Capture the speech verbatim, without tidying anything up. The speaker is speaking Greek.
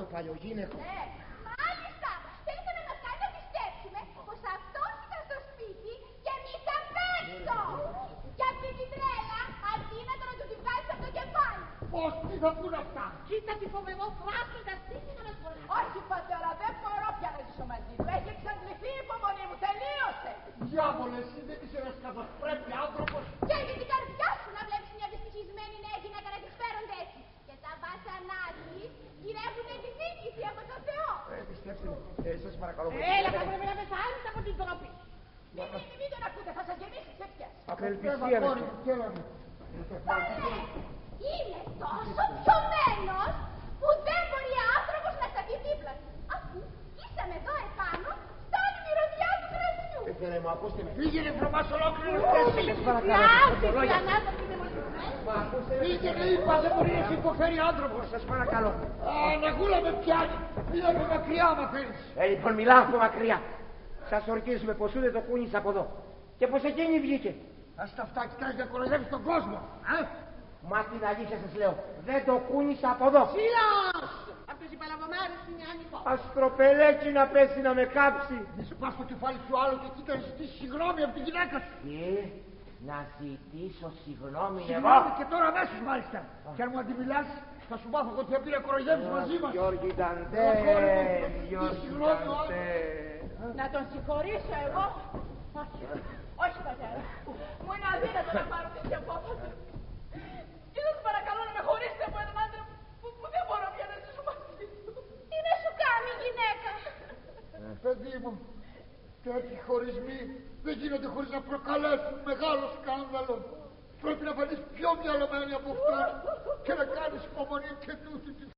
παλιογίνεκο. Ναι, μάλιστα. Θέλετε να μας κάνει να πιστέψουμε πως αυτός ήταν στο σπίτι και εμείς απ' έξω. Και αυτή την τρέλα, αδύνατο να του τη βγάλεις από το κεφάλι. Πώς, τι θα πούν αυτά? Κοίτα τι φοβερό φράσκο τα στήθηνα να σχολιάσει. Όχι πατέρα, δεν μπορώ πια να ζήσω μαζί του. Έχει εξαντληθεί η υπομονή μου, τελείωσε. Διάβολε, εσύ δεν είσαι ένας κατασπρέπει άνθρωπος. Καίγει την καρδιά σου να βλέπεις μια δυστυχισμένη νέα γυναίκα να της φέρονται έτσι. Και τα βάσανά της γυρεύουν εκδίκηση από τον Θεό. Ε, πιστέψτε με, ε, σας παρακαλώ. Έλα, θα πρέπει να πεθάνεις από την τροπή. Μην, μην, μην τον ακούτε, θα σας γεμίσει τις ευχές. Απελπισία με. Είναι τόσο πιωμένος που δεν μπορεί άνθρωπος να σταθεί δίπλα του. Αφού ήσαμε εδώ επάνω στα όλη μυρωδιά του κρασιού. Ε, φίλε μου, ακούστε με. Πήγαινε βρωμάς ολόκληρος και εσύ. Σας παρακαλώ. Η ανάταση είναι μολυσμένη. Πήγαινε, είπα, δεν μπορεί να σε υποφέρει άνθρωπος. Σας παρακαλώ. Αναγούλα με πιάνει. Πήγα από μακριά, άμα θέλεις. Ε, λοιπόν, μιλάω από μακριά. Σας ορκίζουμε πως ούτε το κούνησε από εδώ. Και πως εκείνη βγήκε. Ας τα αυτά κοιτάς να κοροϊδεύεις τον κόσμο. Α? Μα την αλήθεια σας λέω, δεν το κούνησα από εδώ. Σιλάς! Αυτές οι παλαβομάρες είναι ανοιχτό. Αστροπελέκι να πέσει να με κάψει. Μη σου πας στο κεφάλι σου άλλο και εκεί να ζητήσεις συγγνώμη από τη γυναίκα σου. Τι, να ζητήσω συγγνώμη εγώ. Συγγνώμη και τώρα αμέσως μάλιστα. Και αν μου αντιμιλάς, θα σου μάθω εγώ ότι θα πει να κοροϊδεύεις μαζί μας. Γιώργη Νταντέ, Γιώργη Νταντέ. Να τον συγχωρήσω εγώ. Όχι, όχι πατέρα. Μου είναι αδύνατο να πάρω τέτοια απόφαση. Και σας παρακαλώ να με χωρίσετε από έναν άντρα που, που δεν μπορώ πια να ζήσω μαζί του. Τι να σου κάνει γυναίκα. Ε, παιδί μου, τέτοιοι χωρισμοί δεν γίνονται χωρίς να προκαλέσουν μεγάλο σκάνδαλο. Πρέπει να φανείς πιο μυαλωμένη από αυτόν και να κάνεις υπομονή και τούτη τη